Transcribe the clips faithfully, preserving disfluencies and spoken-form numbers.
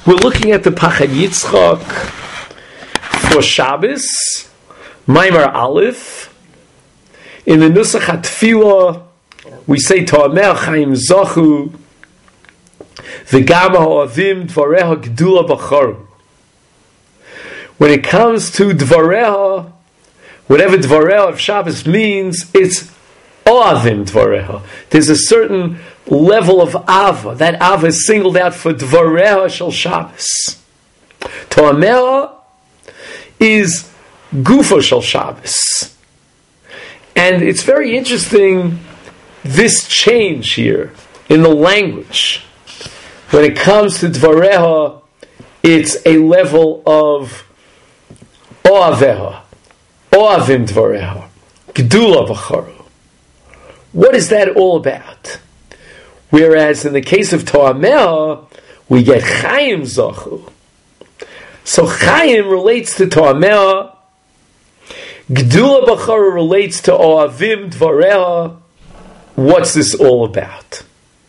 We're looking at the Pachad Yitzchak for Shabbos, Maimar Aleph. In the Nusach HaTfilah, we say To'ameh Chaim Zachu V'gam ha'avim Dvareha Gdula B'charu. When it comes to Dvareha, whatever Dvareha of Shabbos means, it's Oavim Dvareha. There's a certain level of Ava. That Ava is singled out for Dvareha Shel Shabbos. To'ameh is Gufo Shel Shabbos. And it's very interesting, this change here in the language. When it comes to Dvareha, it's a level of Oaveha, Oavim Dvareha, Gdula B'charu. What is that all about? Whereas in the case of To'ameh, we get Chaim Zachu. So Chaim relates to To'ameh, Gdula B'charu relates to Oavim Dvareha. What's this all about?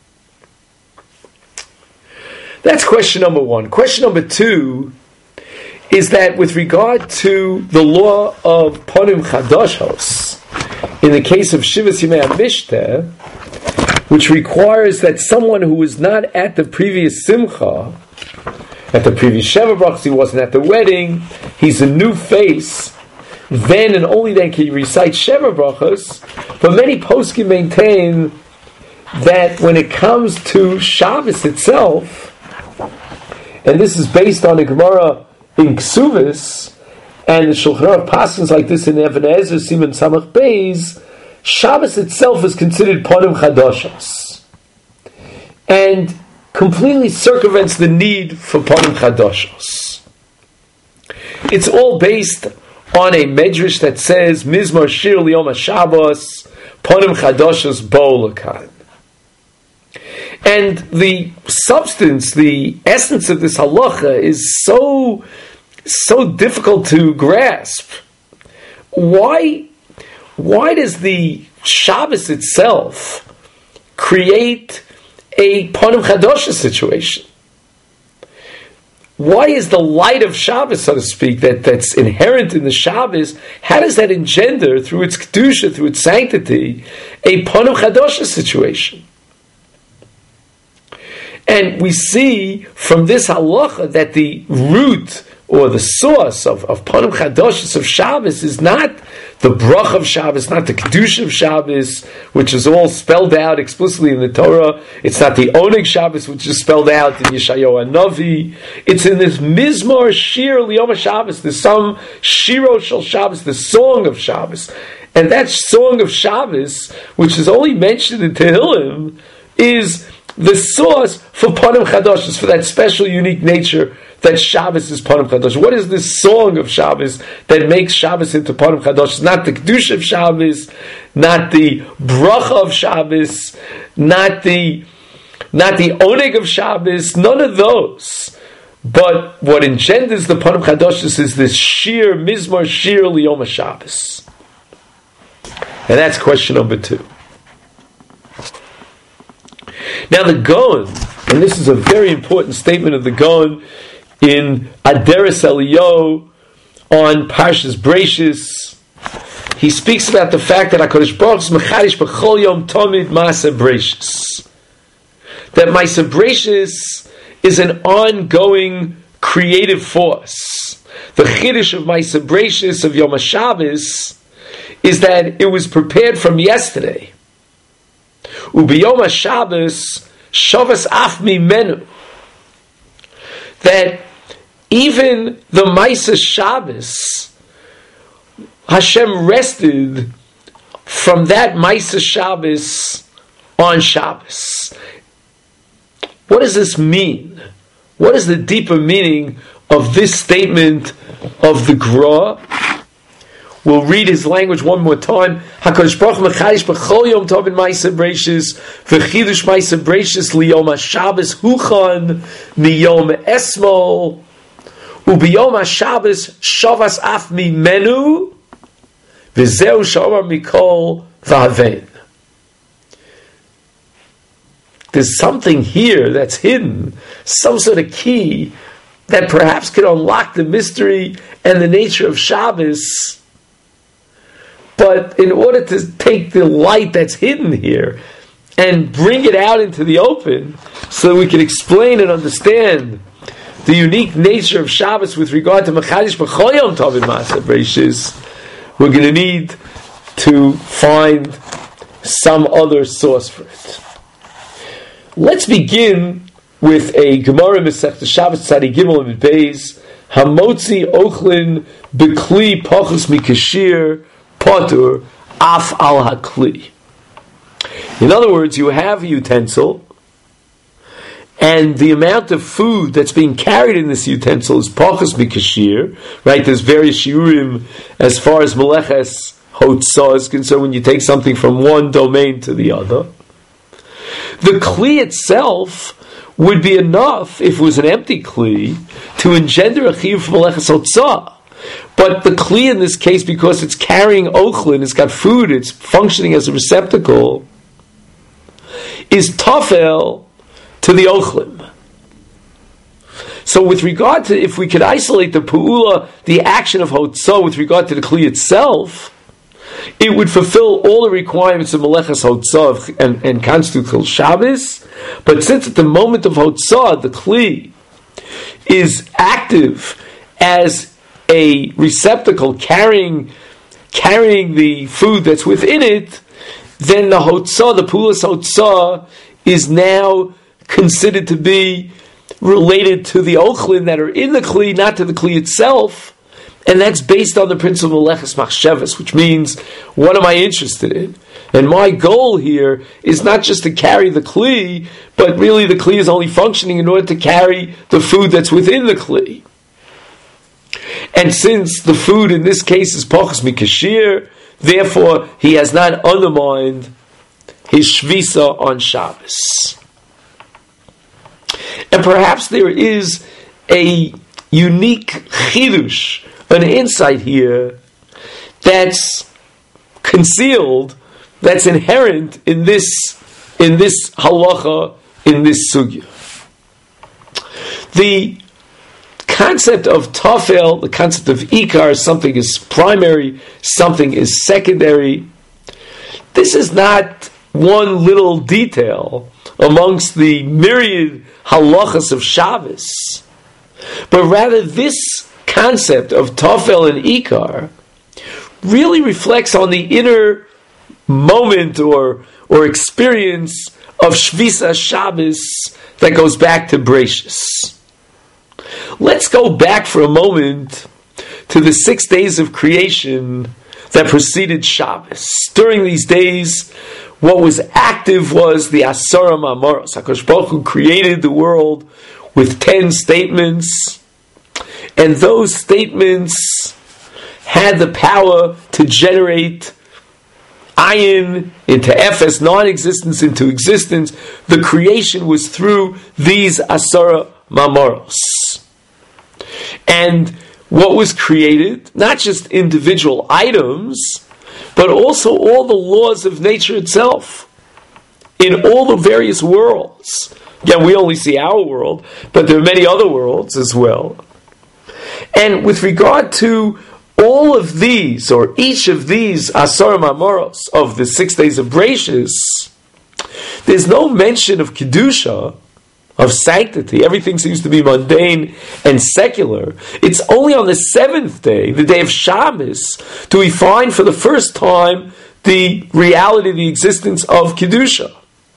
That's question number one. Question number two is that with regard to the law of Ponim Chadashos, in the case of Shivas Yimei HaMishteh, which requires that someone who was not at the previous Simcha, at the previous Sheva Brachos, he wasn't at the wedding, he's a new face, then and only then can you recite Sheva Brachos. But many poskim maintain that when it comes to Shabbos itself, and this is based on a Gemara in Ksuvis, and the Shulchan Aruch passes like this in Even HaEzer Siman Samach Beis, Shabbos itself is considered Ponim Chadashos, and completely circumvents the need for Ponim Chadashos. It's all based on a medrash that says Mizmor Shir Liyom HaShabbos Ponim Chadashos Bo Lakan. And the substance, the essence of this halacha is so so difficult to grasp. Why why does the Shabbos itself create a Ponim Chadashos situation? Why is the light of Shabbos, so to speak, that, that's inherent in the Shabbos, how does that engender, through its kedusha, through its sanctity, a Ponim Chadashos situation? And we see from this halacha that the root or the source of, of Ponim Chadashos of Shabbos is not the brach of Shabbos, not the kedusha of Shabbos, which is all spelled out explicitly in the Torah. It's not the Oneg Shabbos, which is spelled out in Yeshayahu HaNavi. It's in this Mizmor Shir Liyom HaShabbos, the some Shiro Shel Shabbos, the song of Shabbos. And that song of Shabbos, which is only mentioned in Tehillim, is the source for Ponim Chadashos, for that special, unique nature that Shabbos is Ponim Chadashos. What is this song of Shabbos that makes Shabbos into Ponim Chadashos? Not the Kedusha of Shabbos, not the Bracha of Shabbos, not the not the Oneg of Shabbos, none of those. But what engenders the Ponim Chadashos is this Shir, Mizmor Shir Liyom HaShabbos. And that's question number two. Now the Gaon, and this is a very important statement of the Gaon in Aderes Eliyahu on Parshas Bereishis. He speaks about the fact that HaKadosh Baruch Hu is mechadish b'chol yom tomid ma'aseh Bereishis. That ma'aseh Bereishis is an ongoing creative force. The chiddush of ma'aseh Bereishis of Yom HaShabbos is that it was prepared from yesterday. Ubiyom HaShabbos shavas af mimenu. That even the Maaseh Shabbos, Hashem rested from that Maaseh Shabbos on Shabbos. What does this mean? What is the deeper meaning of this statement of the Gra? We'll read his language one more time. HaKadosh Baruch Hu mechadish b'chol yom tov in ma'aseh Bereishis v'chidush ma'aseh Bereishis liyom HaShabbos huchan miyom esmol ubiyom HaShabbos shavas af mimenu v'zeu shomar mikol v'havein. There's something here that's hidden, some sort of key that perhaps could unlock the mystery and the nature of Shabbos. But in order to take the light that's hidden here and bring it out into the open so that we can explain and understand the unique nature of Shabbos with regard to Mechadish B'chol Yom Tov in Maaseh Bereishis, we're going to need to find some other source for it. Let's begin with a Gemara Masechta Shabbos Tzadi Gimel and Beis Hamotzi Ochlin B'Kli Pachus Mikashir Potur Af Al Hakli. In other words, you have a utensil, and the amount of food that's being carried in this utensil is Pachus Mikashir, right? There's various shiurim as far as Meleches Hotzah is concerned when you take something from one domain to the other. The Kli itself would be enough, if it was an empty Kli, to engender a chiyuv from Meleches Hotzah. But the Kli in this case, because it's carrying Ochlin, it's got food, it's functioning as a receptacle, is Tafel to the Ochlin. So with regard to, if we could isolate the Pu'ula, the action of Hotzah with regard to the Kli itself, it would fulfill all the requirements of Meleches Hotzah and, and constitute Chil Shabbos. But since at the moment of Hotzah, the Kli is active as a receptacle carrying carrying the food that's within it, then the Hotzah, the Pu'ulas Hotzah, is now considered to be related to the Ochlin that are in the Kli, not to the Kli itself. And that's based on the principle of Meleches Machshavas, which means, what am I interested in? And my goal here is not just to carry the Kli, but really the Kli is only functioning in order to carry the food that's within the Kli. And since the food in this case is Pachus Mikashir, therefore he has not undermined his Shvisa on Shabbos. And perhaps there is a unique chidush, an insight here that's concealed, that's inherent in this in this halacha, in this sugya. The concept of tafel, the concept of ikar, something is primary, something is secondary. This is not one little detail amongst the myriad halachas of Shabbos, but rather this concept of tafel and ikar really reflects on the inner moment or or experience of Shvisa Shabbos that goes back to Bereishis. Let's go back for a moment to the six days of creation that preceded Shabbos. During these days, what was active was the Asara Mamoros. HaKadosh Baruch Hu created the world with ten statements, and those statements had the power to generate ayin into efes, non-existence into existence. The creation was through these Asara Mamoros. And what was created, not just individual items, but also all the laws of nature itself, in all the various worlds. Again, we only see our world, but there are many other worlds as well. And with regard to all of these, or each of these Asar Mamoros of the six days of Bereishis, there's no mention of Kedusha, of sanctity. Everything seems to be mundane and secular. It's only on the seventh day, the day of Shabbos, do we find for the first time the reality, the existence of Kedusha.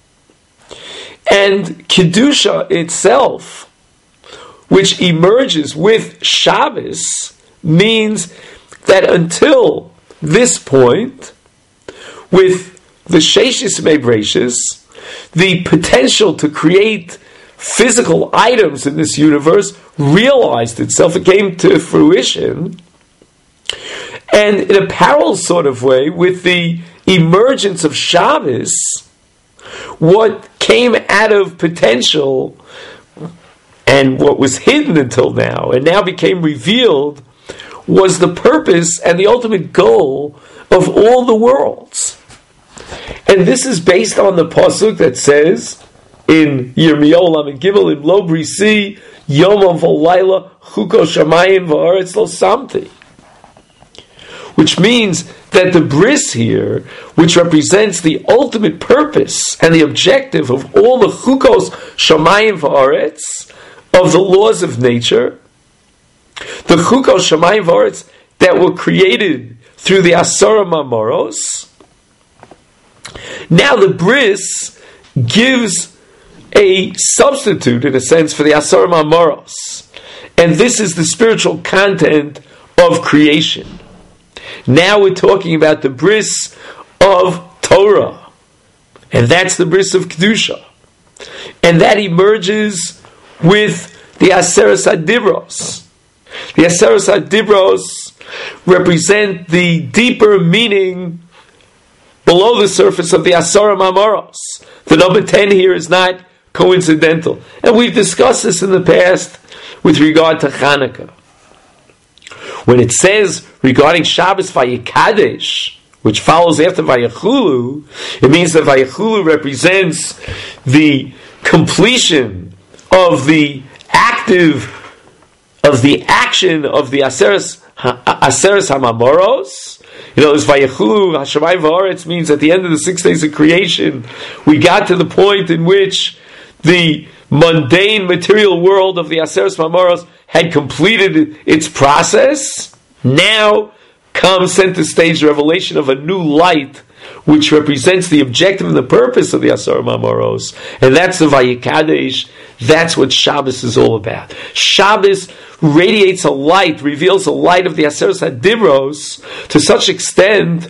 And Kedusha itself, which emerges with Shabbos, means that until this point, with the Sheishis Bereishis, the potential to create physical items in this universe realized itself. It came to fruition. And in a parallel sort of way, with the emergence of Shabbos, what came out of potential and what was hidden until now, and now became revealed, was the purpose and the ultimate goal of all the worlds. And this is based on the pasuk that says in Yirmiyahu Lamed Gimel, in Lo Brisi Yomam v'layla chuko shamayim v'aretz lo samti. Which means that the bris here, which represents the ultimate purpose and the objective of all the chukos shamayim v'aretz, of the laws of nature, the chukos shamayim v'aretz that were created through the Asara Mamoros, now the bris gives a substitute, in a sense, for the Asara Mamoros. And this is the spiritual content of creation. Now we're talking about the bris of Torah. And that's the bris of Kedusha. And that emerges with the Aseres HaDibros. The Aseres HaDibros represent the deeper meaning below the surface of the Asara Mamoros. The number ten here is not coincidental. And we've discussed this in the past with regard to Chanukah. When it says regarding Shabbos Vayikadesh, which follows after Vayachulu, it means that Vayachulu represents the completion of the active, of the action of the Aseres Aseres Hamamoros. You know, this Vayachulu Hashemayim V'aretz means at the end of the six days of creation, we got to the point in which the mundane material world of the Aseres Mamoros had completed its process. Now comes center stage the revelation of a new light, which represents the objective and the purpose of the Asara Mamoros. And that's the Vayikadesh. That's what Shabbos is all about. Shabbos radiates a light, reveals a light of the Aseres HaDibros to such extent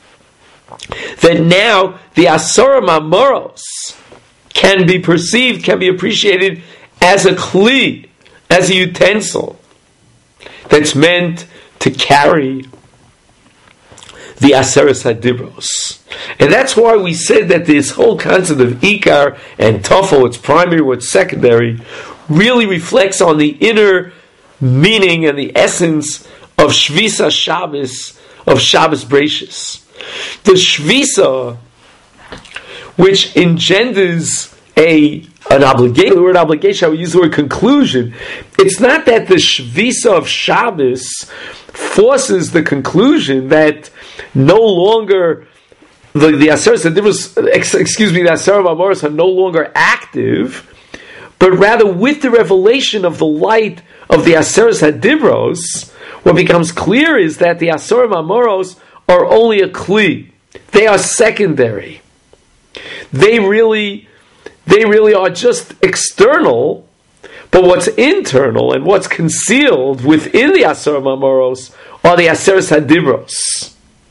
that now the Asara Mamoros can be perceived, can be appreciated as a kli, as a utensil that's meant to carry the Aseres HaDibros. And that's why we said that this whole concept of Ikar and Tafel, what's primary, what's secondary, really reflects on the inner meaning and the essence of Shvisa Shabbos, of Shabbos Breishis. The Shvisa, which engenders a an obligation, the word obligation, I would use the word conclusion. It's not that the Shvisa of Shabbos forces the conclusion that no longer the, the Aseres HaDibros, excuse me, the Asara Mamoros are no longer active, but rather with the revelation of the light of the Aseres HaDibros, what becomes clear is that the Asara Mamoros are only a kli. They are secondary. They really, they really are just external, but what's internal and what's concealed within the Asara Mamoros are the Aseres HaDibros.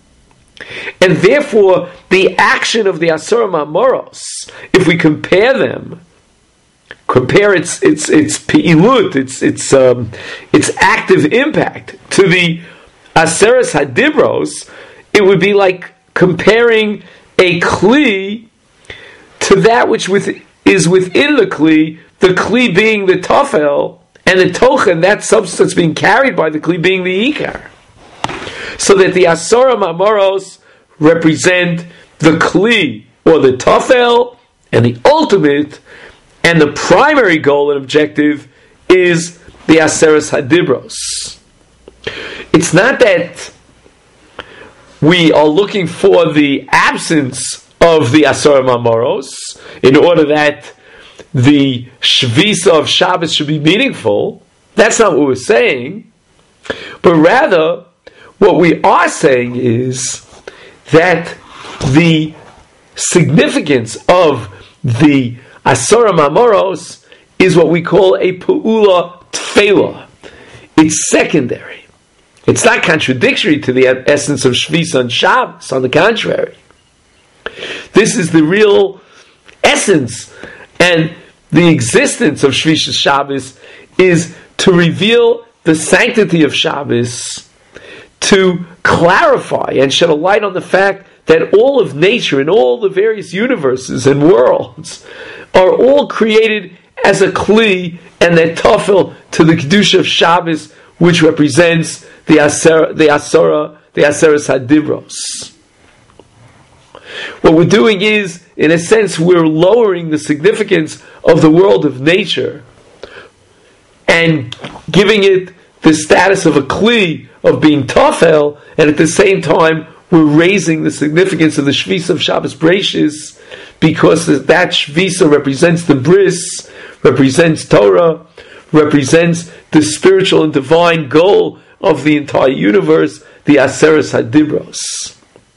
And therefore, the action of the Asara Mamoros, if we compare them, compare its its its pi'ilut, its its um, its active impact to the Aseres HaDibros, it would be like comparing a kli to that which with, is within the kli, the kli being the tafel, and the tochen, that substance being carried by the kli, being the ikar. So that the Asara Mamoros represent the kli, or the tafel, and the ultimate, and the primary goal and objective is the Aseres HaDibros. It's not that we are looking for the absence of the Asara Mamoros in order that the Shvisa of Shabbos should be meaningful. That's not what we're saying. But rather, what we are saying is that the significance of the Asara Mamoros is what we call a Pu'ula Tfela. It's secondary. It's not contradictory to the essence of Shvisa and Shabbos. On the contrary, this is the real essence, and the existence of Shvisa Shabbos is to reveal the sanctity of Shabbos, to clarify and shed a light on the fact that all of nature and all the various universes and worlds are all created as a kli and that tafel to the kedusha of Shabbos, which represents the asara, the asara, the Aseres HaDibros. What we're doing is, in a sense, we're lowering the significance of the world of nature and giving it the status of a kli, of being tafel, and at the same time we're raising the significance of the Shvisa of Shabbos Breishis, because that Shvisa represents the bris, represents Torah, represents the spiritual and divine goal of the entire universe, the Aseres HaDibros.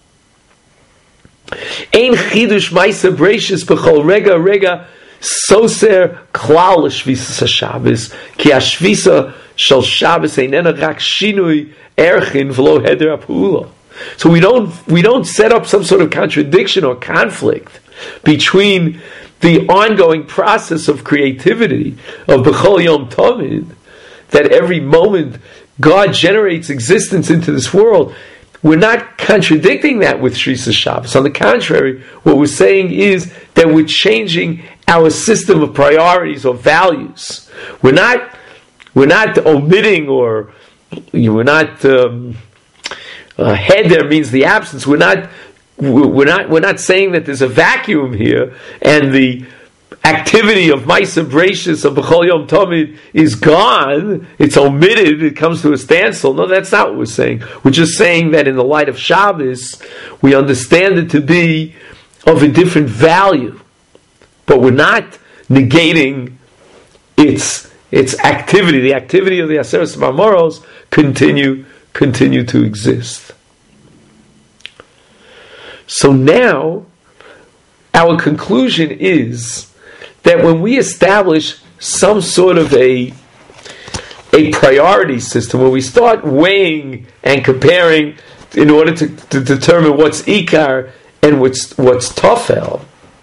Ein chidush ma'aser breishis b'chol rega rega soser klal l'shvisa Shabbos ki hashvisa shel Shabbos einena rak shinui erchin v'lo heder ha'pu'ula. So we don't we don't set up some sort of contradiction or conflict between the ongoing process of creativity of b'chol yom tamid, that every moment God generates existence into this world. We're not contradicting that with Shvisa Shabbos. On the contrary, what we're saying is that we're changing our system of priorities or values. We're not, we're not omitting, or we're not. Um, uh, heder means the absence. We're not. We're not. We're not saying that there's a vacuum here, and the activity of Ma'aser Breishis of B'chol Yom Tamid is gone, it's omitted, it comes to a standstill. No, that's not what we're saying. We're just saying that in the light of Shabbos, we understand it to be of a different value. But we're not negating its its activity. The activity of the Aseres Mamoros continue, continue to exist. So now, our conclusion is that when we establish some sort of a a priority system, when we start weighing and comparing in order to, to determine what's ikar and what's what's tafel,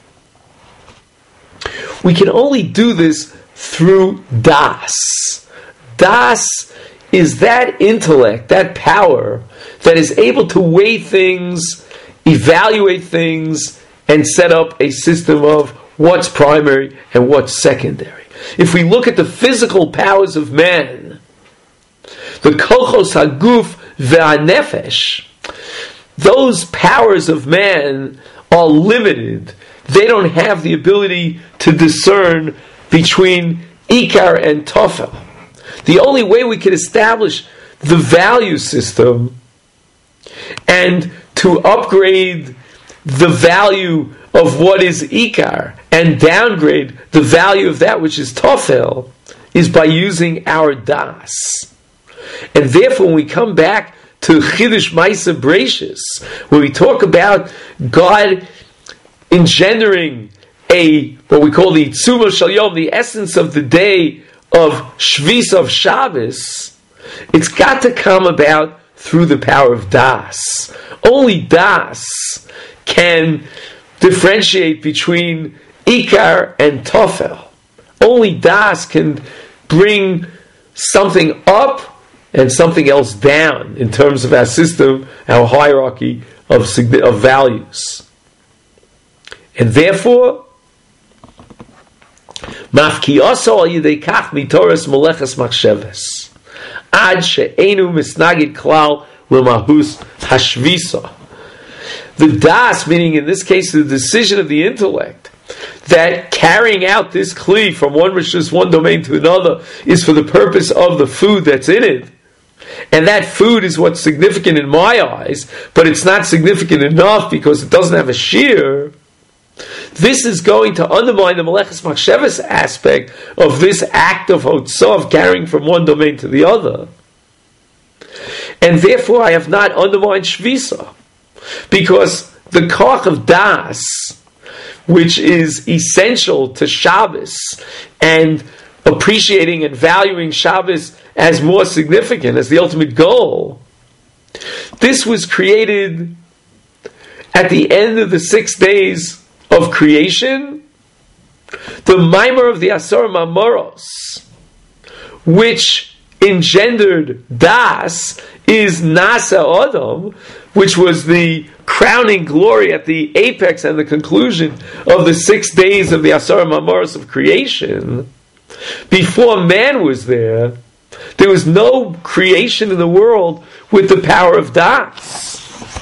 we can only do this through das. Das is that intellect, that power that is able to weigh things, evaluate things, and set up a system of what's primary and what's secondary. If we look at the physical powers of man, the kochos haguf ve'anefesh, those powers of man are limited. They don't have the ability to discern between ikar and tafel. The only way we can establish the value system and to upgrade the value of what is ikar and downgrade the value of that which is tafel is by using our das. And therefore, when we come back to Chidush Ma'aser Breishis, when we talk about God engendering a, what we call the Tzuma Shel Yom, the essence of the day of Shvisa of Shabbos, it's got to come about through the power of das. Only das can differentiate between ikar and tafel. Only das can bring something up and something else down in terms of our system, our hierarchy of, of values. And therefore, mafkiyaso al yidei kach mitoras moleches machsheves ad she'enu misnagid klal l'mahus hashvisa. The das, meaning in this case the decision of the intellect, that carrying out this kli from one rishus, one domain to another, is for the purpose of the food that's in it. And that food is what's significant in my eyes, but it's not significant enough because it doesn't have a shear. This is going to undermine the Meleches Machsheves aspect of this act of hotzah, of carrying from one domain to the other. And therefore I have not undermined Shvisa. Because the koch of das, which is essential to Shabbos, and appreciating and valuing Shabbos as more significant, as the ultimate goal, this was created at the end of the six days of creation. The Maimer of the Asar Mamoros, which engendered das, is Nasa Adam, which was the crowning glory at the apex and the conclusion of the six days of the Asar Mamoros of creation. Before man was there, there was no creation in the world with the power of das.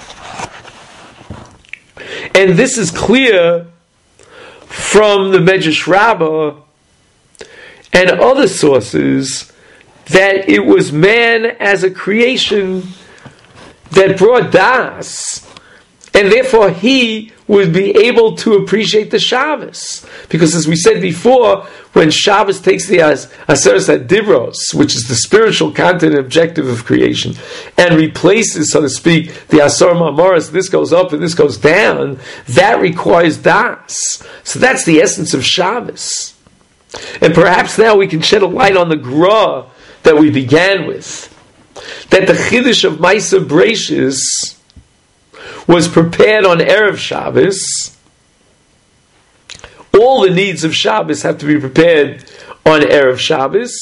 And this is clear from the Medrash Rabbah and other sources that it was man as a creation that brought das, and therefore he would be able to appreciate the Shabbos. Because as we said before, when Shabbos takes the Aseres HaDivros, which is the spiritual content and objective of creation, and replaces, so to speak, the Asar Ma'amoros, this goes up and this goes down, that requires das. So that's the essence of Shabbos. And perhaps now we can shed a light on the Gra that we began with. That the Chiddush of Maisa Breishis was prepared on Erev Shabbos. All the needs of Shabbos have to be prepared on Erev Shabbos.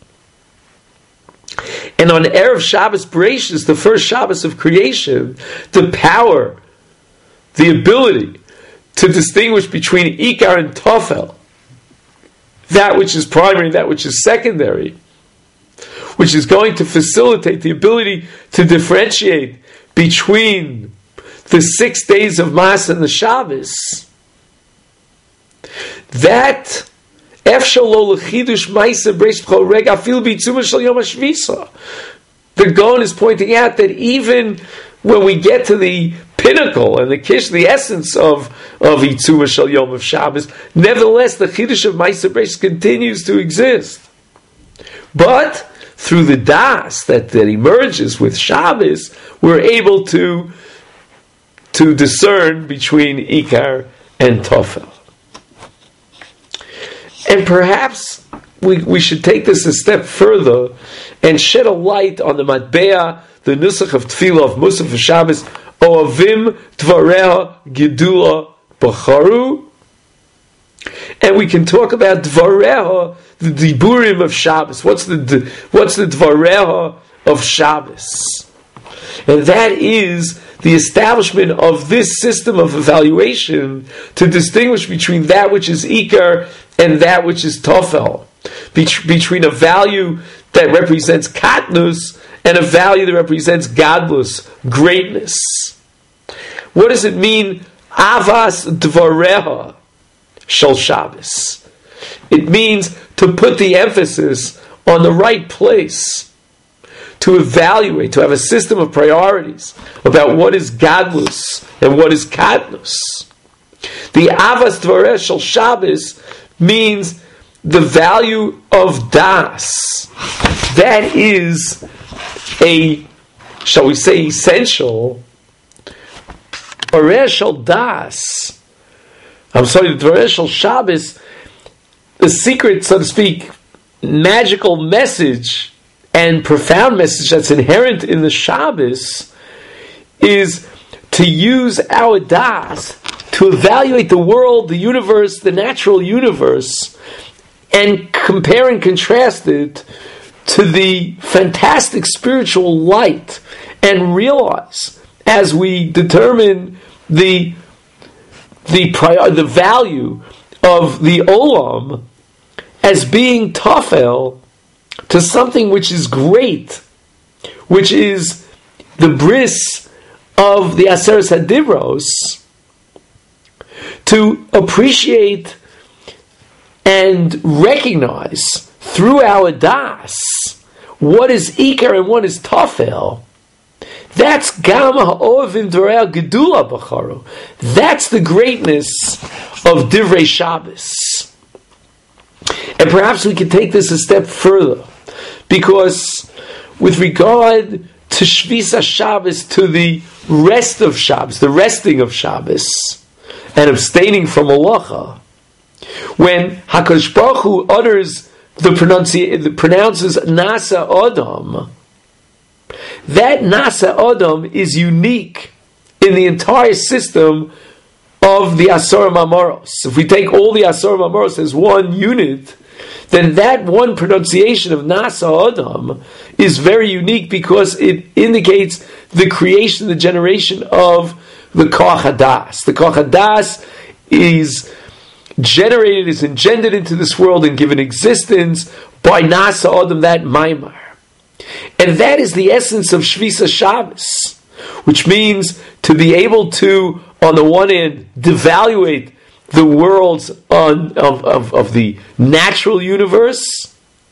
And on Erev Shabbos Breishis, the first Shabbos of creation, the power, the ability to distinguish between Ikar and Tofel, that which is primary, that which is secondary, which is going to facilitate the ability to differentiate between the six days of Mas and the Shabbos. That the Gaon is pointing out that even when we get to the pinnacle and the kish, the essence of of Itzuma Shel Yom of Shabbos, nevertheless the Chiddush of Maisa Breishis continues to exist. But through the das that, that emerges with Shabbos, we're able to to discern between Ikar and Tofel. And perhaps we, we should take this a step further and shed a light on the Matbea, the Nusach of Tefillah of Musaf of Shabbos, Oavim Dvareha Gedula Bacharu. And we can talk about Dvareha, the Diburim of Shabbos. What's the what's the Dvareha of Shabbos? And that is the establishment of this system of evaluation to distinguish between that which is Ikar and that which is Tofel. Bet- between a value that represents Katnus and a value that represents Gadlus, greatness. What does it mean, Avas Dvareha Shel Shabbos? It means to put the emphasis on the right place, to evaluate, to have a system of priorities about what is Gadlus and what is Katnus. The Avas Dvareha Shel Shabbos means the value of Das. That is a, shall we say, essential Dvareha Shel Das. I'm sorry, the Dvareha Shel Shabbos, the secret, so to speak, magical message and profound message that's inherent in the Shabbos is to use our Das to evaluate the world, the universe, the natural universe, and compare and contrast it to the fantastic spiritual light, and realize, as we determine the the prior, the value of the Olam as being Tofel, to something which is great, which is the bris of the Aseres HaDivros, to appreciate and recognize through our das what is Ikar and what is Tofel. That's Gam Ha'ovim Dvareha Gedula Bacharu. That's the greatness of Divrei Shabbos. And perhaps we could take this a step further, because with regard to Shvisa Shabbos, to the rest of Shabbos, the resting of Shabbos, and abstaining from Malacha, when HaKadosh Baruch Hu utters the pronunci- pronounces Nasa Adam, that Nasa Adam is unique in the entire system of the Asar Ma'amoros. If we take all the Asar Ma'amoros as one unit, then that one pronunciation of Nasa Adam is very unique, because it indicates the creation, the generation of the Koach HaDas. The Koach HaDas is generated, is engendered into this world and given existence by Nasa Adam, that Maimar. And that is the essence of Shvisa Shabbos, which means to be able to, on the one hand, devaluate the worlds on, of, of, of the natural universe,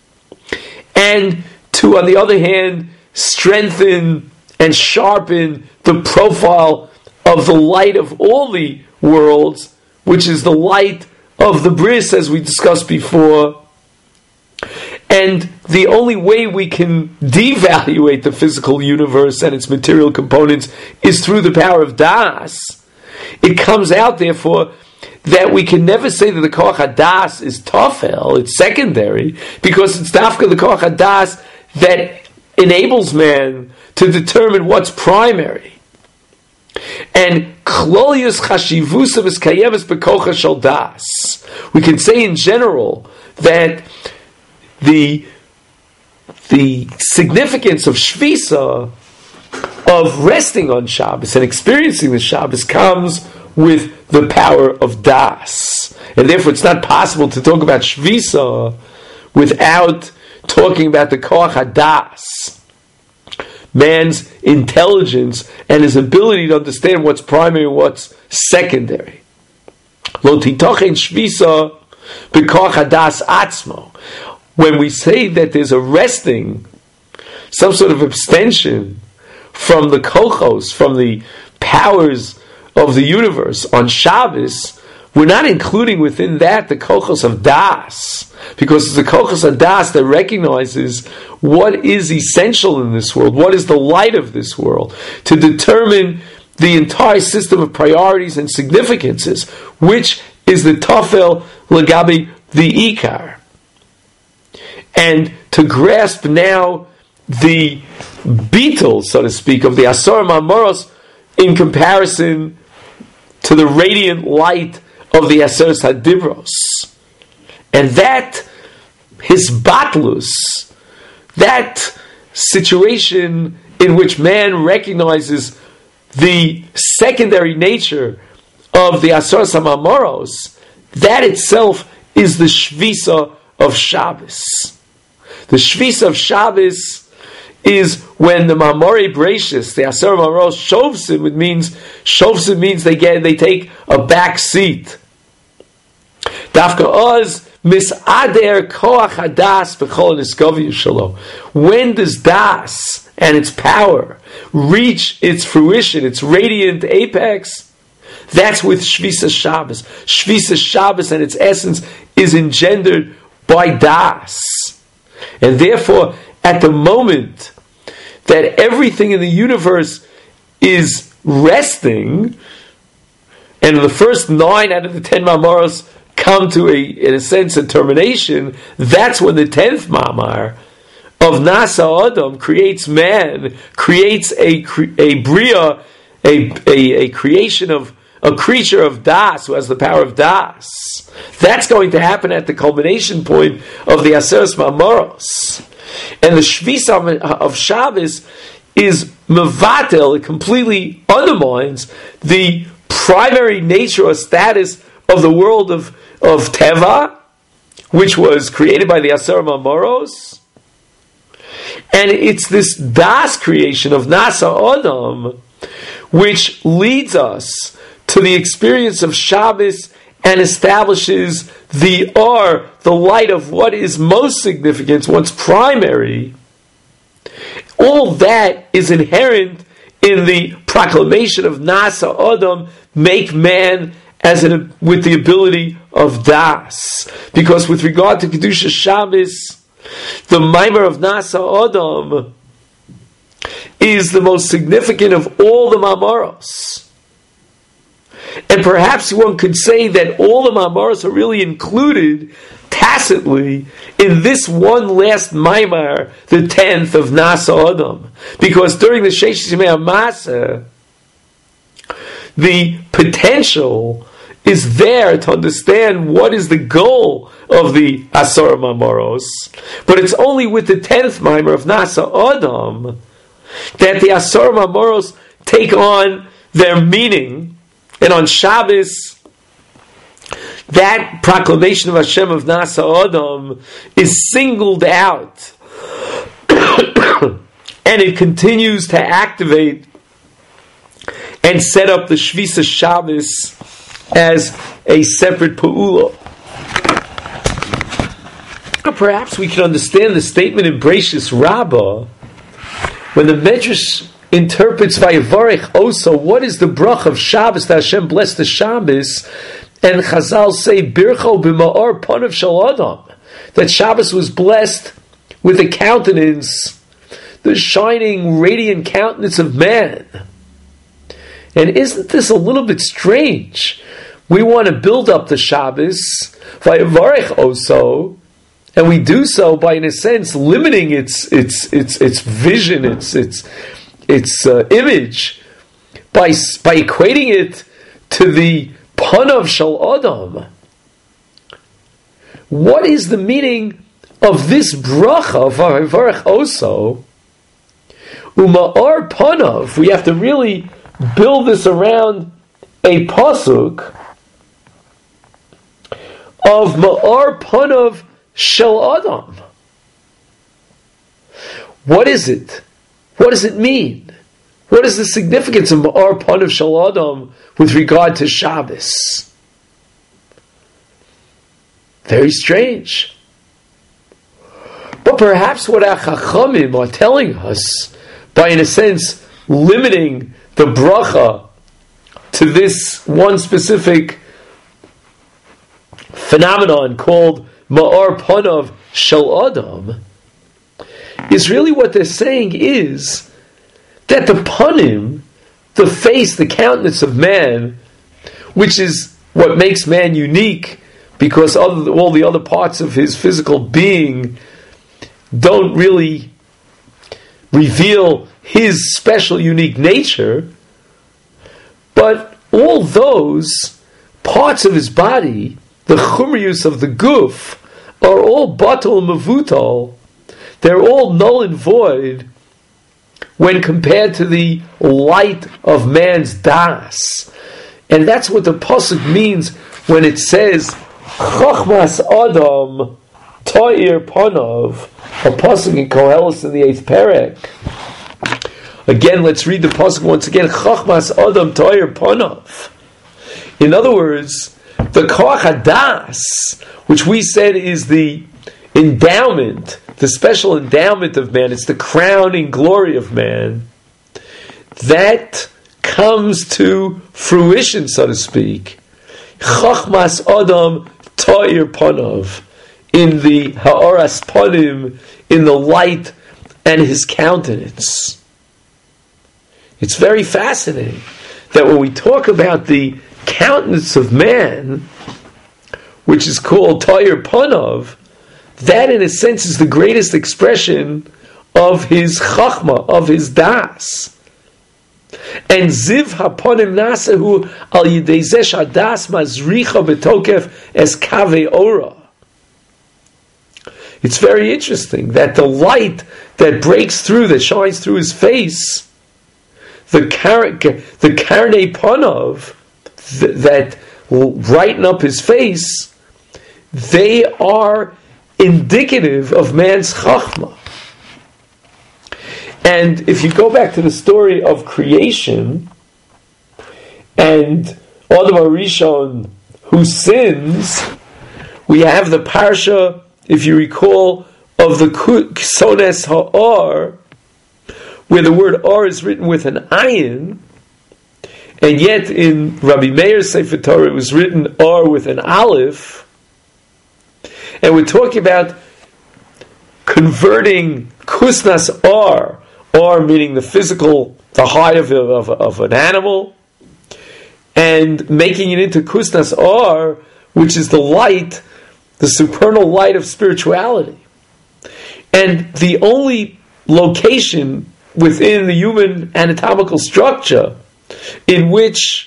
and to, on the other hand, strengthen and sharpen the profile of the light of all the worlds, which is the light of the bris, as we discussed before. And the only way we can devaluate the physical universe and its material components is through the power of das. It comes out, therefore, that we can never say that the koach hadas is tafel, it's secondary, because it's dafka the koach hadas that enables man to determine what's primary. And klolius chashivusam is kayemes bekocha shel das. We can say in general that the the significance of shvisa, of resting on Shabbos and experiencing the Shabbos, comes with the power of das. And therefore it's not possible to talk about shvisa without talking about the koach hadas, man's intelligence and his ability to understand what's primary and what's secondary. Lo titochen shvisa b'koach hadas atzmo. When we say that there's a resting, some sort of abstention from the kochos, from the powers of the universe on Shabbos, we're not including within that the kochos of das, because it's the kochos of das that recognizes what is essential in this world, what is the light of this world, to determine the entire system of priorities and significances, which is the tafel legabi the ikar. And to grasp now the beetle, so to speak, of the Asar Mamoros in comparison to the radiant light of the Asar Hadibros. And that, his batlus, that situation in which man recognizes the secondary nature of the Asar Mamoros, that itself is the Shvisa of Shabbos. The Shvisa of Shabbos is when the Mamori Breishis, the Asar Mamoros, Shovsim, it means, Shovsim means they get, they take a back seat. Dafka Oz, Misader Koach Hadas B'chol Niskovi Shalom. When does Das and its power reach its fruition, its radiant apex? That's with Shvisa Shabbos. Shvisa Shabbos and its essence is engendered by Das. And therefore, at the moment that everything in the universe is resting, and the first nine out of the ten Mamoros come to a, in a sense, a termination, that's when the tenth Mamar of Nasa Adam creates man, creates a a bria, a, a, a creation of a creature of Das who has the power of Das. That's going to happen at the culmination point of the Aseres Mamoros. And the Shvisa of Shabbos is mevatel, it completely undermines the primary nature or status of the world of, of Teva, which was created by the Aseres Mamoros. And it's this Das creation of Nasa Adam which leads us to the experience of Shabbos and establishes the R, the light of what is most significant, what's primary. All that is inherent in the proclamation of Nasa Adam, make man as an, with the ability of Das. Because with regard to Kedusha Shabbos, the Maimer of Nasa Adam is the most significant of all the Mamaros. And perhaps one could say that all the Mamaros are really included tacitly in this one last Maimar, the tenth of Nasa Adam. Because during the Sheish Yimei HaMasa, the potential is there to understand what is the goal of the Asar Mamaros. But it's only with the tenth Maimar of Nasa Adam that the Asar Mamaros take on their meaning. And on Shabbos, that proclamation of Hashem of Nasa Adam is singled out. And it continues to activate and set up the Shvisa Shabbos as a separate pa'ula. Or perhaps we can understand the statement in Breishis Rabbah when the Medrash interprets Vayevarech also, what is the brach of Shabbos that Hashem blessed the Shabbos, and Chazal say Bircho b'ma'or panav shel Adam, that Shabbos was blessed with the countenance, the shining, radiant countenance of man. And isn't this a little bit strange? We want to build up the Shabbos, Vayevarech also, and we do so by, in a sense, limiting its its its its vision, its its its uh, image, by by equating it to the panav shel Adam. What is the meaning of this bracha of Vayevarech also? Uma'ar panav. We have to really build this around a pasuk of ma'ar panav shel Adam. What is it? What does it mean? What is the significance of ma'ar panav shel Adam with regard to Shabbos? Very strange. But perhaps what our Chachamim are telling us, by in a sense limiting the bracha to this one specific phenomenon called ma'ar panav shel Adam, is really what they're saying is that the panim, the face, the countenance of man, which is what makes man unique, because other, all the other parts of his physical being don't really reveal his special, unique nature, but all those parts of his body, the chumrius of the guf, are all batal mavutal. They're all null and void when compared to the light of man's das. And that's what the pasuk means when it says Chachmas Adam Ta'ir Panav, a pasuk in Koheles in the eighth perek. Again, let's read the pasuk once again. Chachmas Adam Ta'ir Panav. In other words, the Koach Hadas, which we said is the endowment, the special endowment of man, it's the crowning glory of man, that comes to fruition, so to speak. Chachmas Adam Ta'ir Panav, in the Ha'aras Panim, in the light and his countenance. It's very fascinating that when we talk about the countenance of man, which is called Ta'ir Panav, that in a sense is the greatest expression of his chachma, of his das. And ziv haponim nasahu al yidei zeh shadas mazricha betokef es kavei ora. It's very interesting that the light that breaks through, that shines through his face, the kar- the karnei panav th- that brighten up his face, they are indicative of man's chachma. And if you go back to the story of creation, and Adam HaRishon who sins, we have the parsha, if you recall, of the Ksones Ha'ar, where the word Ar is written with an ayin, and yet in Rabbi Meir's Sefer Torah it was written Ar with an aleph. And we're talking about converting kusnas ar, ar meaning the physical, the height of, of, of an animal, and making it into kusnas ar, which is the light, the supernal light of spirituality. And the only location within the human anatomical structure in which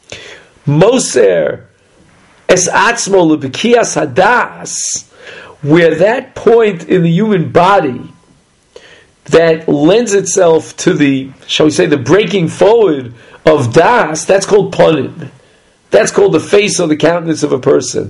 Moser Es atzmo lebekiyas hadas, where that point in the human body that lends itself to the, shall we say, the breaking forward of das, that's called panim. That's called the face or the countenance of a person.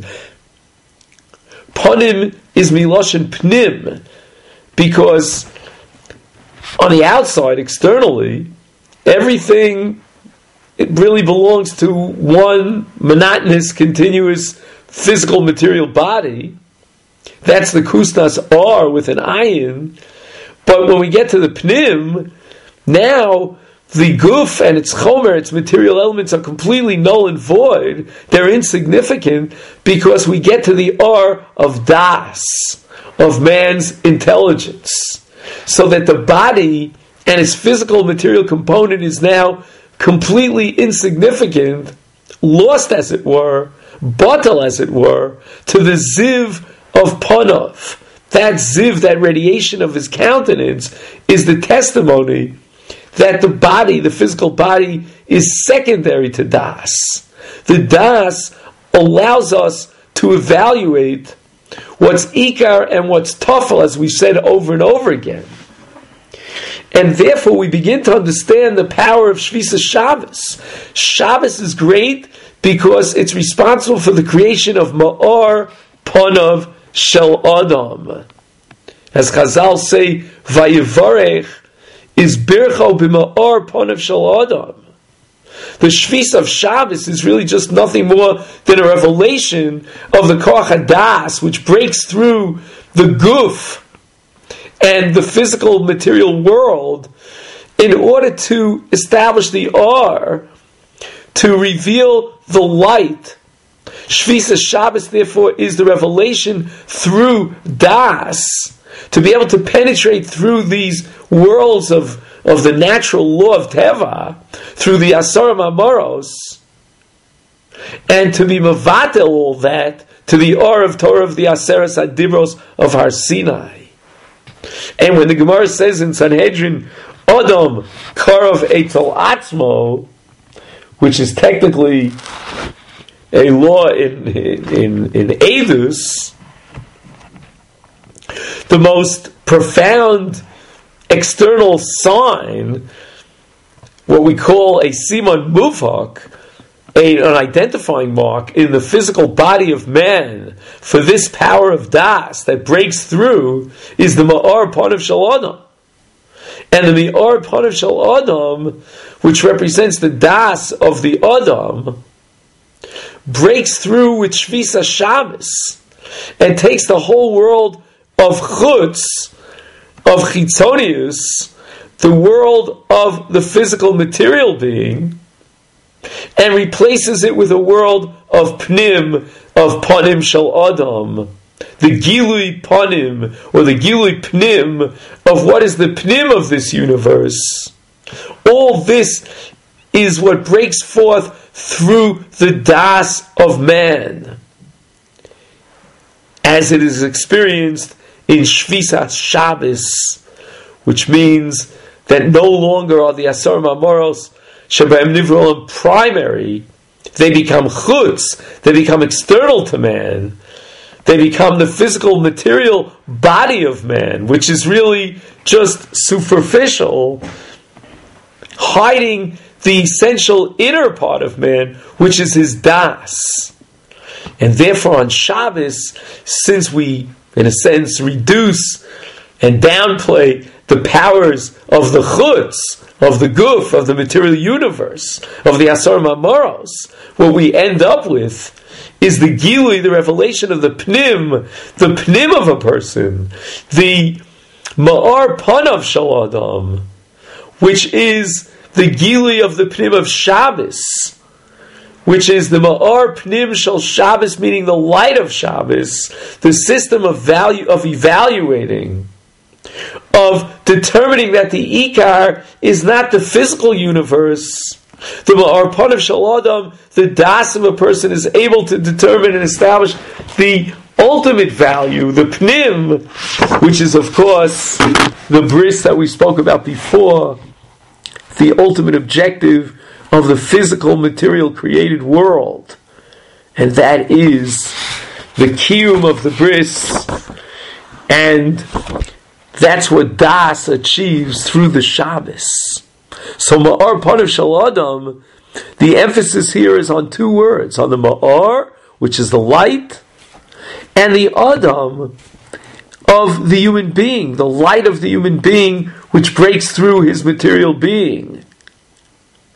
Panim is miloshen pnim, because on the outside, externally, everything it really belongs to one monotonous, continuous, physical, material body. That's the kusnas R with an ayin. But when we get to the pnim, now the guf and its chomer, its material elements, are completely null and void. They're insignificant because we get to the R of das, of man's intelligence. So that the body and its physical material component is now completely insignificant, lost as it were, batal as it were, to the ziv of Panav. That ziv, that radiation of his countenance, is the testimony that the body, the physical body, is secondary to das. The das allows us to evaluate what's ikar and what's tafel, as we said over and over again. And therefore we begin to understand the power of Shvisa Shabbos. Shabbos is great because it's responsible for the creation of Ma'ar Panav Shel Adam. As Chazal say, Vayivarech is Bircho b'Ma'ar Panav Shel Adam. The Shvis of Shabbos is really just nothing more than a revelation of the Koach HaDas, which breaks through the Guf and the physical material world in order to establish the R, to reveal the light. Shvis of Shabbos, therefore, is the revelation through Das, to be able to penetrate through these worlds of of the natural law of Teva, through the Asar Mamaros, and to be mevatel all that to the Or of Torah of the Aseres Adibros of Har Sinai. And when the Gemara says in Sanhedrin, Odom Karov Eitel Atzmo, which is technically a law in in in Edus, the most profound external sign, what we call a siman muvhak, a, an identifying mark in the physical body of man for this power of das that breaks through, is the ma'ar panav shel adam. And the ma'ar panav shel adam, which represents the das of the adam, breaks through with Shvisa Shabbos and takes the whole world of chutz, of chitzonius, the world of the physical material being, and replaces it with a world of pnim, of panim shel adam, the gilui panim, or the gilui pnim, of what is the pnim of this universe. All this is what breaks forth through the das of man, as it is experienced in Shvisat Shabbos, which means that no longer are the Asar Mamoros Shebaim Nivrolim primary. They become chutz, they become external to man, they become the physical material body of man, which is really just superficial, hiding the essential inner part of man, which is his das. And therefore on Shabbos, since we in a sense reduce and downplay the powers of the chutz, of the guf, of the material universe, of the Asar Mamaros, what we end up with is the gilui, the revelation of the pnim, the pnim of a person, the ma'ar panav shel adam, which is the gilui of the pnim of Shabbos, which is the Ma'ar Pnim Shel Shabbos, meaning the light of Shabbos, the system of value of evaluating, of determining that the Ikar is not the physical universe. The Ma'ar Panav Shel Adam, the Das of a person, is able to determine and establish the ultimate value, the Pnim, which is of course the bris that we spoke about before, the ultimate objective of the physical material created world, and that is the kiyum of the bris, and that's what das achieves through the Shabbos. So ma'ar panav shel adam, the emphasis here is on two words, on the ma'ar, which is the light, and the adam of the human being, the light of the human being, which breaks through his material being.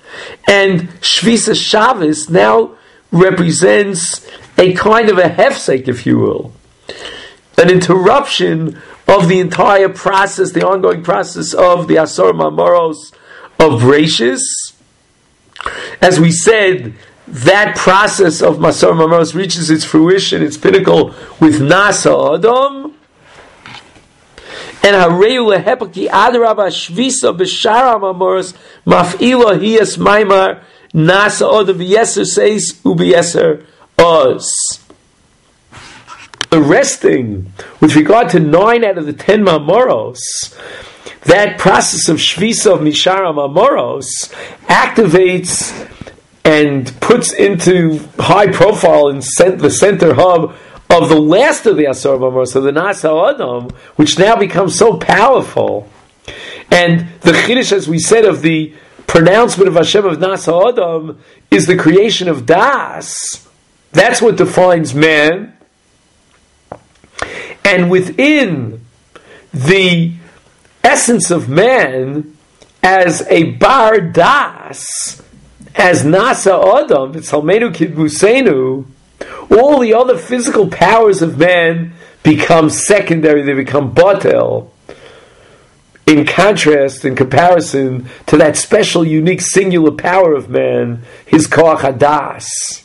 And Shvisa Shabbos now represents a kind of a hefsek, if you will, an interruption of the entire process, the ongoing process of the Asor Mamoros of Bereishis. As we said, that process of Masor Mamoros reaches its fruition, its pinnacle, with Nasa Adam. And Hareu lehepaki adarabah shvisa b'shara mamoros maf'ila hiyas maimar Nasa Adam v'yeser seis u'b'yeser oz. The resting, with regard to nine out of the ten mamoros, that process of shvisa of mishara mamoros activates and puts into high profile in cent- the center hub of the last of the Asor Mamoros, of the Nasa Adam, which now becomes so powerful. And the Chiddush, as we said, of the pronouncement of Hashem of Nasa Adam is the creation of Das. That's what defines man. And within the essence of man, as a Bar Das, as Nasa Adam, it's Halmenu Kidmusenu, all the other physical powers of man become secondary, they become batel, in contrast, in comparison to that special, unique, singular power of man, his Koach Hadas.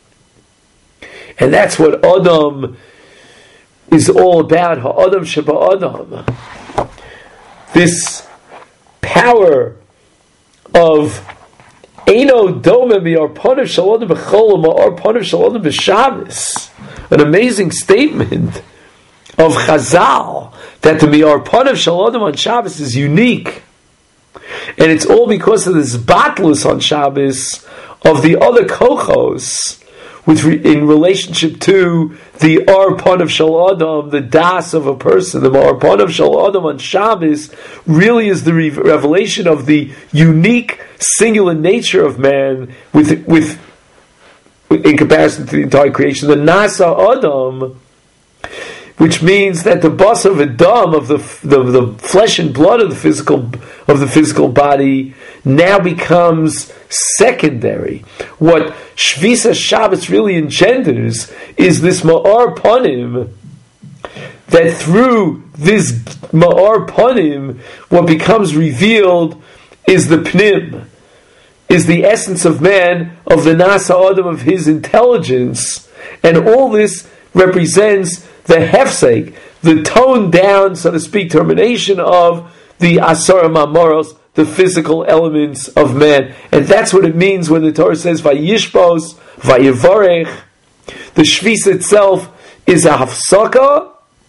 And that's what Adam is all about, Ha'adam Sheba Adam. This power of Eino Dome Mi'ar Panav Shel Adam B'Chol Ma'ar Panav Shel Adam B'Shabbos. An amazing statement of Chazal that the Mi'ar Panav Shel Adam on Shabbos is unique, and it's all because of this batlus on Shabbos of the other kochos with re- in relationship to the Ar Panav Shel Adam, the das of a person. The Ar Panav Shel Adam on Shabbos really is the re- revelation of the unique, singular nature of man with with in comparison to the entire creation. The Nasa Adam, which means that the bas of Adam, of the, the the flesh and blood of the physical of the physical body, now becomes secondary. What Shvisa Shabbos really engenders is this Ma'ar Panim, that through this Ma'ar Panim, what becomes revealed is the Pnim, is the essence of man, of the Nasa Adam, of his intelligence, and all this represents the hefsek, the toned down, so to speak, termination of the Asara Mamoros, the physical elements of man. And that's what it means when the Torah says, Vayishbos, Vayivarech. The Shvis itself is a hafsaka,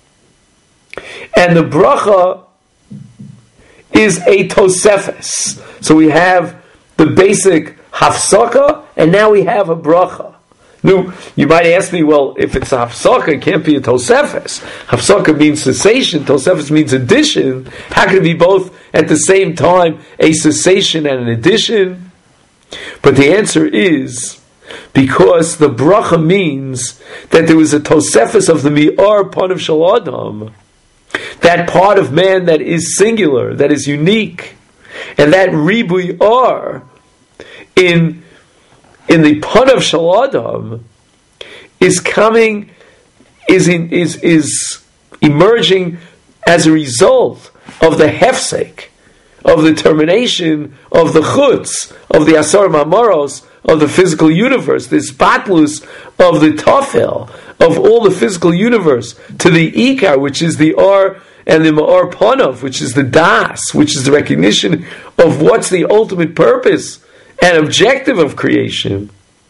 and the bracha is a tosefes. So we have the basic hafsaka, and now we have a bracha. Now, you might ask me, well, if it's a hafsaka, it can't be a tosefes. Hafsaka means cessation, tosefes means addition. How can it be both at the same time, a cessation and an addition? But the answer is, because the bracha means that there was a tosefes of the mi'ar panav shel Adam, that part of man that is singular, that is unique, and that ribui ar in in the panav shel Adam is coming, is in, is is emerging as a result of the hefsek, of the termination of the chutz, of the asar mamoros, of the physical universe, this batlus of the tafel, of all the physical universe, to the ikar, which is the ar, and the ma'ar panav, which is the das, which is the recognition of what's the ultimate purpose and objective of creation.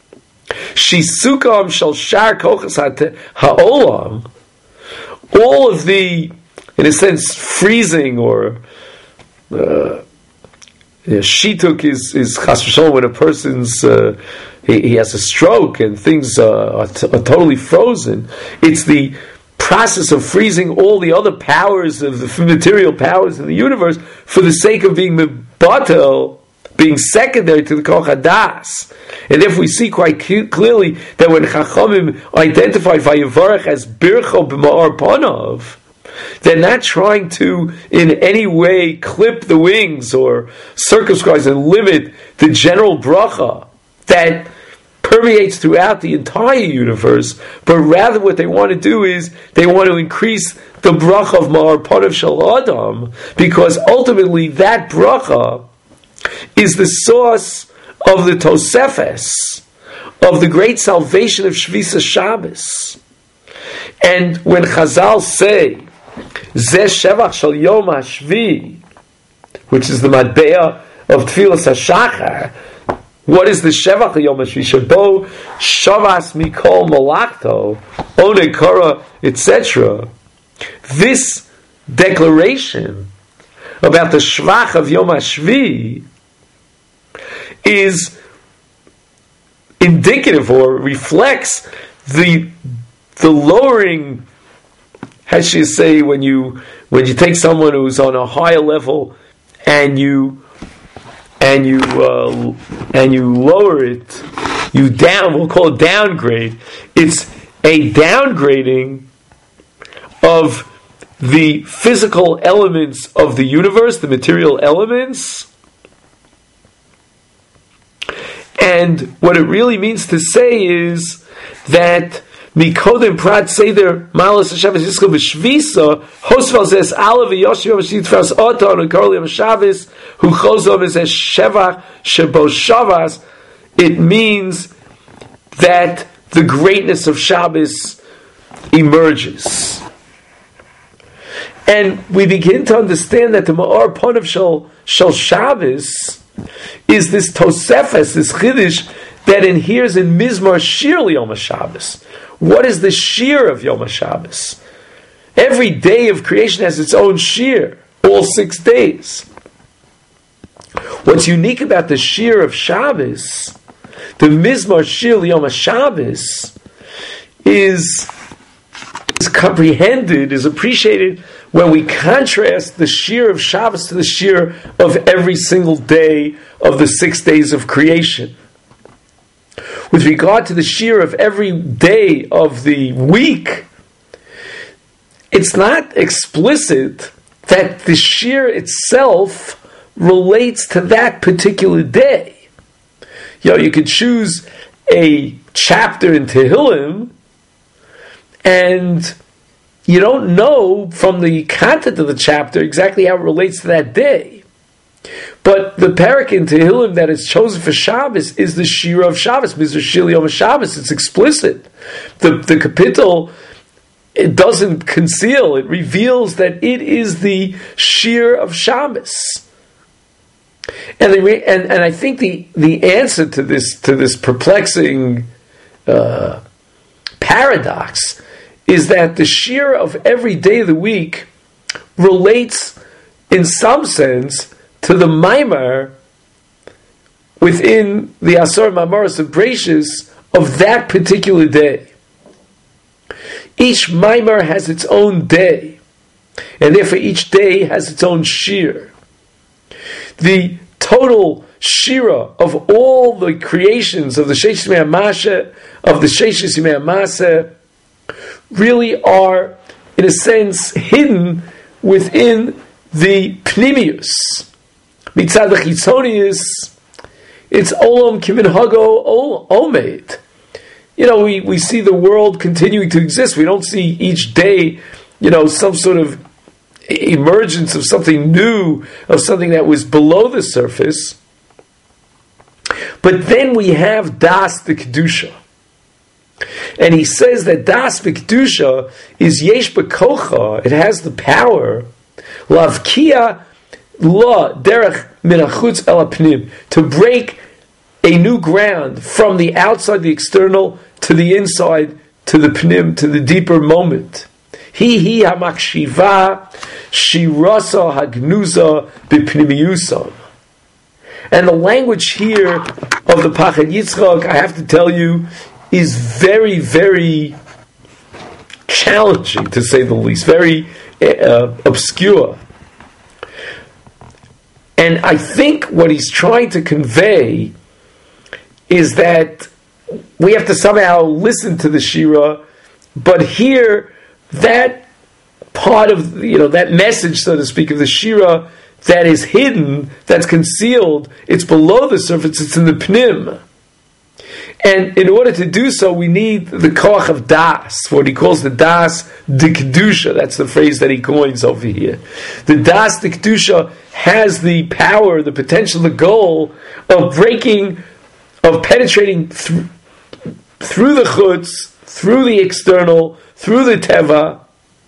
Shisukam shel shar kochas ha'olam, all of the, in a sense, freezing or uh, yeah, shituk is is chas v'sholom when a person's uh, he, he has a stroke and things uh, are, t- are totally frozen. It's the process of freezing all the other powers of the material powers in the universe for the sake of being mebatel, being secondary to the Koch Hadas. And if we see quite clearly that when Chachamim identified Vayivarech as Bircho b'Ma'ar Panav, They're not trying to in any way clip the wings or circumscribe and limit the general bracha that permeates throughout the entire universe, but rather what they want to do is they want to increase the bracha of Ma'or Panav Shel Adam, because ultimately that bracha is the source of the Tosefes, of the great salvation of Shvisa Shabbos. And when Chazal say, Zeh Shevach Shel Yom HaShvi, which is the Matbeah of Tfilas HaShachar, what is the Shevach Shel Yom HaShvi? Shabo Shavas Mikol Malachto, One Kara, et cetera. This declaration about the Shvach of Yom HaShvi is indicative or reflects the the lowering, how should you say, when you when you take someone who's on a higher level and you and you uh, and you lower it, you down. We'll call it downgrade. It's a downgrading of the physical elements of the universe, the material elements. And what it really means to say is that Mikodem Prat Seder Malas Hashabbos Yisrael V'Shvisa Hosval Zes Alav V'Yoshua V'Shitfas Oton and Karli Hashabbos Hu Chozov Zes Shevach Shebo Shavas. It means that the greatness of Shabbos emerges, and we begin to understand that the Ma'or Panav Shel Shel Shabbos is this Tosefes, this Chiddush that inheres in Mizmar Shir Yom HaShabbos. What is the Shir of Yom HaShabbos? Every day of creation has its own Shir, all six days. What's unique about the Shir of Shabbos, the Mizmar Shir Yom HaShabbos, is, is comprehended, is appreciated when we contrast the Shir of Shabbos to the Shir of every single day of the six days of creation. With regard to the Shir of every day of the week, it's not explicit that the Shir itself relates to that particular day. You know, you could choose a chapter in Tehillim, and you don't know from the content of the chapter exactly how it relates to that day. But the parak in Tehillim that is chosen for Shabbos is the Shira of Shabbos, Mizrah Shir Yom HaShabbos. It's explicit. The, the capital, it doesn't conceal, it reveals that it is the Shir of Shabbos. And, the, and, and I think the, the answer to this, to this perplexing uh, paradox is that the Shir of every day of the week relates, in some sense, to the Maimar within the Asar Mamaros of Bereishis of that particular day. Each Maimar has its own day, and therefore each day has its own Shir. The total Shira of all the creations of the Sheshis Yimei HaMaseh, of the Sheshis Yimei HaMaseh, really are, in a sense, hidden within the Pnimius. Mitzad Chitzonius, it's Olam Kiminhago Omed. You know, we, we see the world continuing to exist. We don't see each day, you know, some sort of emergence of something new, of something that was below the surface. But then we have Das the Kedusha. And he says that Das B'Kedusha is Yesh B'Kocha, it has the power, Lavkia La Derech Min HaChutz El HaPnim, to break a new ground from the outside, the external, to the inside, to the Pnim, to the deeper moment. Hi hi hamakshiva shirasa hagnuza b'pnimiyusa. And the language here of the Pachad Yitzchak, I have to tell you, is very, very challenging, to say the least, very uh, obscure. And I think what he's trying to convey is that we have to somehow listen to the Shira, but here that part of, you know, that message, so to speak, of the Shira that is hidden, that's concealed. It's below the surface. It's in the pnim. And in order to do so, we need the koach of das, what he calls the das de kedusha. That's the phrase that he coins over here. The das de kedusha has the power, the potential, the goal of breaking, of penetrating th- through the chutz, through the external, through the teva,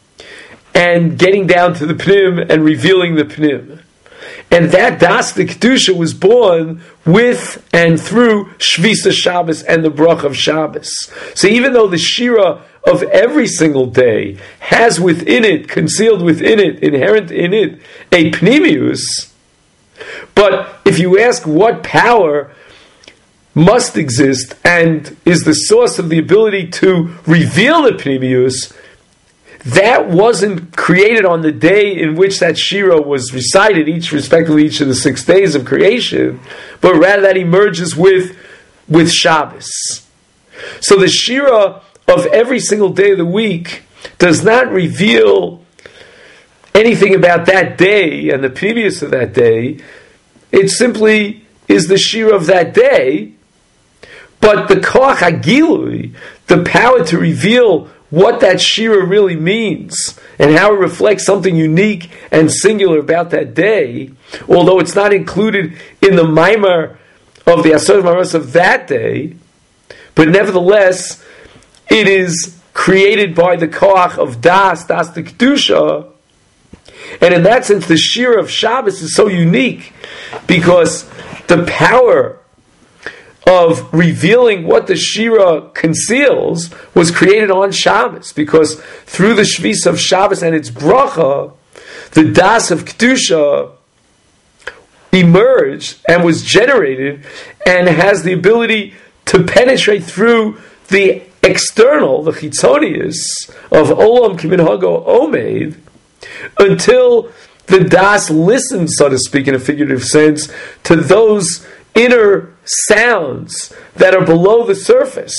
and getting down to the pnim and revealing the pnim. And that das de kedusha was born with and through Shvisa Shabbos and the Brach of Shabbos. So even though the Shira of every single day has within it, concealed within it, inherent in it, a pnimius, but if you ask what power must exist and is the source of the ability to reveal the pnimius, that wasn't created on the day in which that Shira was recited, each respectively each of the six days of creation, but rather that emerges with, with Shabbos. So the Shira of every single day of the week does not reveal anything about that day and the previous of that day. It simply is the Shira of that day, but the Koach HaGilui, the power to reveal what that Shira really means and how it reflects something unique and singular about that day, although it's not included in the Maimar of the Asar Maros of that day, but nevertheless, it is created by the Koach of Das, Das de Kedusha, and in that sense, the Shira of Shabbos is so unique because the power of revealing what the Shira conceals was created on Shabbos, because through the Shvis of Shabbos and its bracha, the Das of Kedusha emerged and was generated and has the ability to penetrate through the external, the chitzonius of Olam Kiminhago Omeid, until the Das listens, so to speak, in a figurative sense, to those inner sounds that are below the surface,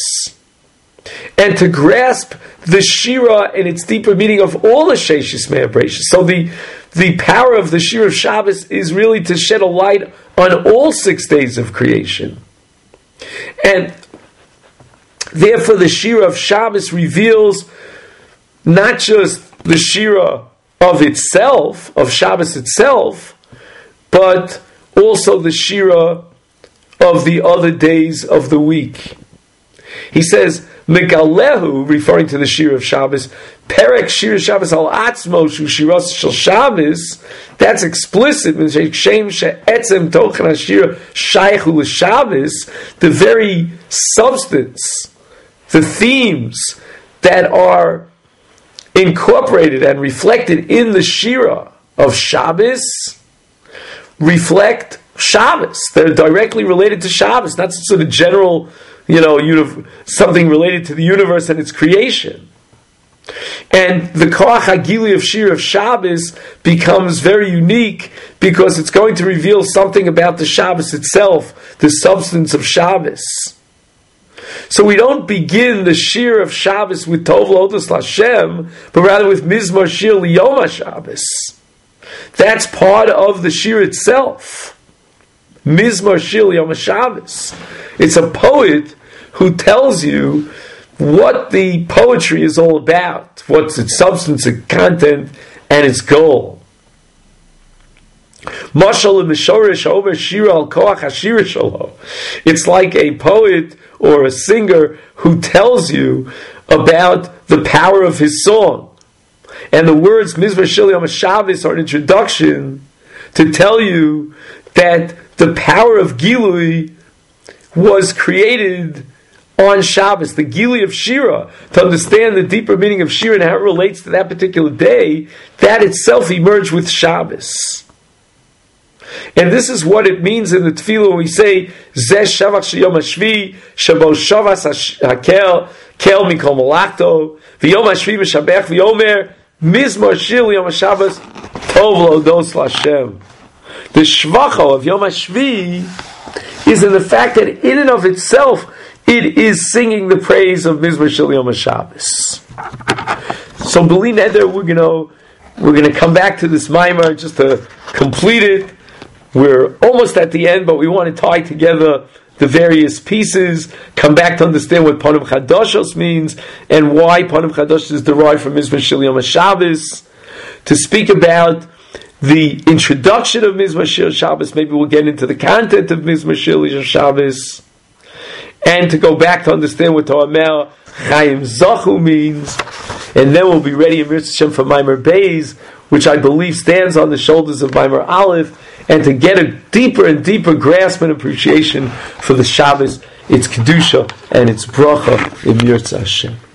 and to grasp the Shira in its deeper meaning of all the Sheishis Me'abreshis. So the the power of the Shira of Shabbos is really to shed a light on all six days of creation, and therefore the Shira of Shabbos reveals not just the Shira of itself, of Shabbos itself, but also the Shira of the other days of the week. He says, Megalehu, referring to the Shira of Shabbos, Perek Shira Shabbos al Atzmo Shu Shiras Shel Shabbos, that's explicit, Shem She'etzem Tochen HaShira Shaychu L'Shabbos, the very substance, the themes that are incorporated and reflected in the Shira of Shabbos reflect Shabbos. They're directly related to Shabbos, not sort of general, you know, uni- something related to the universe and its creation. And the Koach HaGili of Shir of Shabbos becomes very unique because it's going to reveal something about the Shabbos itself, the substance of Shabbos. So we don't begin the Shir of Shabbos with Tov Lodos Lashem, but rather with Mizmor Shir Liyom HaShabbos. That's part of the Shir itself. Mizmor Shir Liyom HaShabbos. It's a poet who tells you what the poetry is all about, what's its substance, its content, and its goal. Mashal Mishorish Over Shira Al Koach HaShira Shalo. It's like a poet or a singer who tells you about the power of his song. And the words Mizmor Shir Liyom HaShabbos are an introduction to tell you that the power of Gilui was created on Shabbos, the Gili of Shira, to understand the deeper meaning of Shira and how it relates to that particular day, that itself emerged with Shabbos. And this is what it means in the Tefillah when we say, Zeh Shavach Sheyom HaShvi, Shabo Shavas HaKel, Kel Mikol Malachto, V'yom HaShvi V'shabech V'yomer, Mizmor Shir Liyom HaShabbos, Tov Lodos L'Hashem. The Shvacho of Yom HaShvi is in the fact that in and of itself, it is singing the praise of Mizmor Shel Yom HaShabbos. So B'li Neder, we're gonna we're gonna come back to this Maimar just to complete it. We're almost at the end, but we want to tie together the various pieces, come back to understand what Panim Chadashos means, and why Panim Chadashos is derived from Mizmor Shel Yom HaShabbos. To speak about the introduction of Mizmor Shel Shabbos, maybe we'll get into the content of Mizmor Shel Shabbos, and to go back to understand what To'amer Chaim Zachu means, and then we'll be ready in Mirz Hashem for Maimar Beis, which I believe stands on the shoulders of Maimar Aleph, and to get a deeper and deeper grasp and appreciation for the Shabbos, its Kedusha, and its Bracha in Mirz Hashem.